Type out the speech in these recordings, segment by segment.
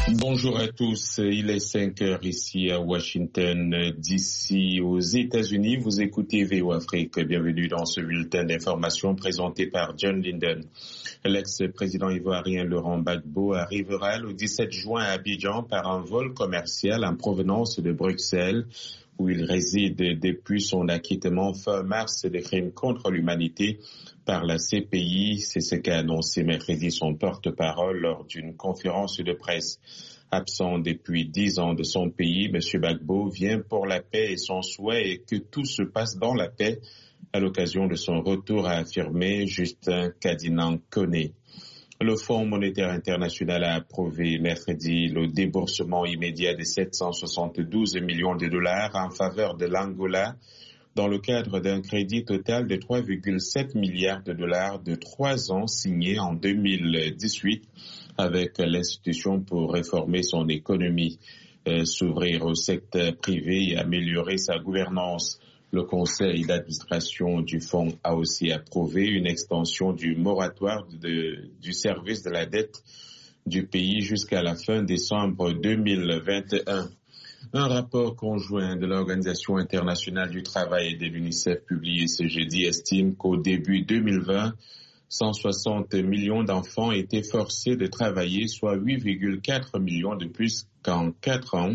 Bonjour à tous, il est 5 heures ici à Washington, d'ici aux États-Unis. Vous écoutez VO Afrique. Bienvenue dans ce bulletin d'information présenté par John Linden. L'ex-président ivoirien Laurent Gbagbo arrivera le 17 juin à Abidjan par un vol commercial en provenance de Bruxelles, où il réside depuis son acquittement fin mars des crimes contre l'humanité par la CPI. C'est ce qu'a annoncé mercredi son porte-parole lors d'une conférence de presse. Absent depuis 10 ans de son pays, M. Gbagbo vient pour la paix et son souhait est que tout se passe dans la paix. À l'occasion de son retour, a affirmé Justin Kadinan-Koné. Le Fonds monétaire international a approuvé mercredi le déboursement immédiat de 772 millions de dollars en faveur de l'Angola dans le cadre d'un crédit total de 3,7 milliards de dollars de 3 ans signé en 2018 avec l'institution pour réformer son économie, s'ouvrir au secteur privé et améliorer sa gouvernance. Le conseil d'administration du fonds a aussi approuvé une extension du moratoire du service de la dette du pays jusqu'à la fin décembre 2021. Un rapport conjoint de l'Organisation internationale du travail et de l'UNICEF publié ce jeudi estime qu'au début 2020, 160 millions d'enfants étaient forcés de travailler, soit 8,4 millions de plus qu'en 4 ans.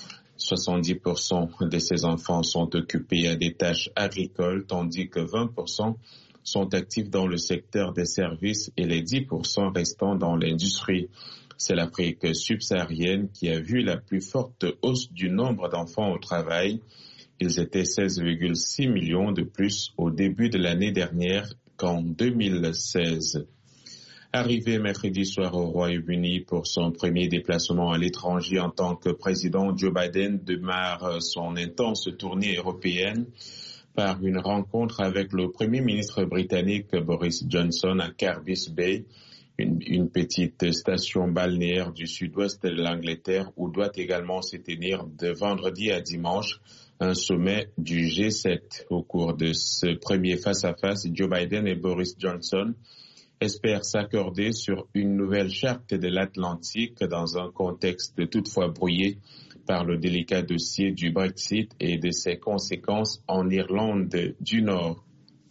70% de ces enfants sont occupés à des tâches agricoles, tandis que 20% sont actifs dans le secteur des services et les 10% restants dans l'industrie. C'est l'Afrique subsaharienne qui a vu la plus forte hausse du nombre d'enfants au travail. Ils étaient 16,6 millions de plus au début de l'année dernière qu'en 2016. Arrivé mercredi soir au Royaume-Uni pour son premier déplacement à l'étranger en tant que président, Joe Biden démarre son intense tournée européenne par une rencontre avec le Premier ministre britannique Boris Johnson à Carbis Bay, une petite station balnéaire du sud-ouest de l'Angleterre où doit également se tenir de vendredi à dimanche un sommet du G7. Au cours de ce premier face-à-face, Joe Biden et Boris Johnson espèrent s'accorder sur une nouvelle charte de l'Atlantique dans un contexte toutefois brouillé par le délicat dossier du Brexit et de ses conséquences en Irlande du Nord.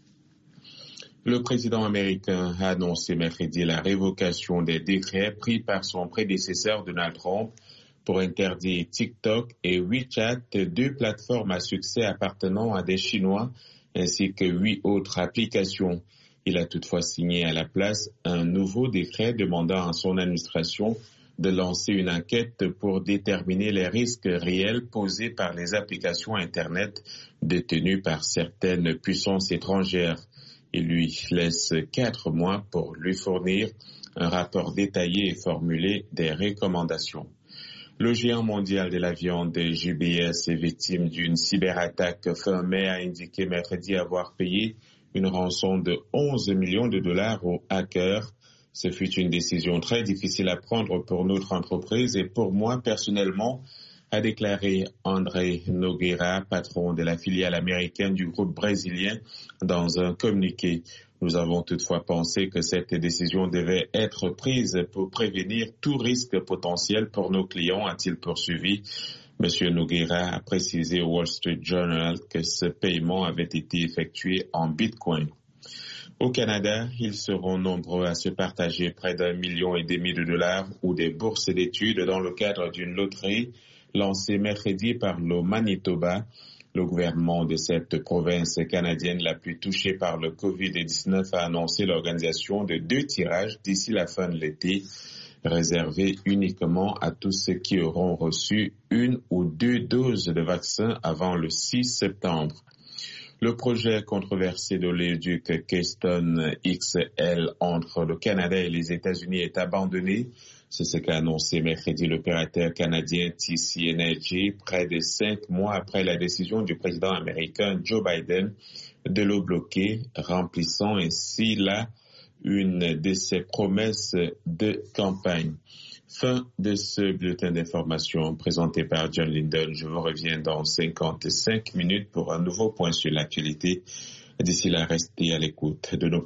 Le président américain a annoncé mercredi la révocation des décrets pris par son prédécesseur Donald Trump pour interdire TikTok et WeChat, 2 plateformes à succès appartenant à des Chinois, ainsi que 8 autres applications. Il a toutefois signé à la place un nouveau décret demandant à son administration de lancer une enquête pour déterminer les risques réels posés par les applications Internet détenues par certaines puissances étrangères. Il lui laisse 4 mois pour lui fournir un rapport détaillé et formuler des recommandations. Le géant mondial de la viande JBS est victime d'une cyberattaque fin mai, a indiqué mercredi avoir payé une rançon de 11 millions de dollars aux hackers. Ce fut une décision très difficile à prendre pour notre entreprise et pour moi personnellement, a déclaré André Nogueira, patron de la filiale américaine du groupe brésilien, dans un communiqué. Nous avons toutefois pensé que cette décision devait être prise pour prévenir tout risque potentiel pour nos clients, a-t-il poursuivi. M. Nogueira a précisé au Wall Street Journal que ce paiement avait été effectué en Bitcoin. Au Canada, ils seront nombreux à se partager près d'1,5 million de dollars ou des bourses d'études dans le cadre d'une loterie lancée mercredi par le Manitoba. Le gouvernement de cette province canadienne la plus touchée par le COVID-19 a annoncé l'organisation de 2 tirages d'ici la fin de l'été, réservés uniquement à tous ceux qui auront reçu 1 ou 2 doses de vaccin avant le 6 septembre. Le projet controversé de l'éduc Keystone XL entre le Canada et les États-Unis est abandonné. C'est ce qu'a annoncé mercredi l'opérateur canadien TC Energy, près de 5 mois après la décision du président américain Joe Biden de le bloquer, remplissant ainsi là une de ses promesses de campagne. Fin de ce bulletin d'information présenté par John Linden. Je vous reviens dans 55 minutes pour un nouveau point sur l'actualité. D'ici là, restez à l'écoute de nos